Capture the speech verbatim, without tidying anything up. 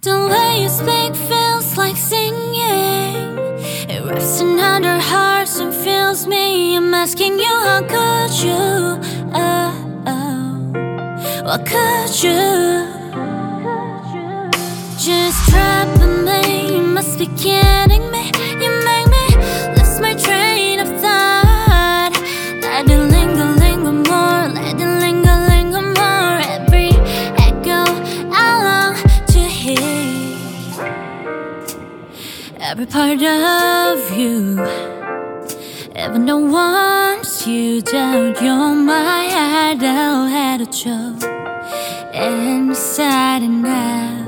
The way you speak feels like singing. It wraps another hearts and fills me. I'm asking you, how could you? Oh, oh. What could you? Just dropping me, you must be kidding me. You make me lose my train of thought. Let it linger, linger more. Let it linger, linger more. Every echo I long to hear. Every part of you. Even though once you doubt you're my idol, had a joke inside and out.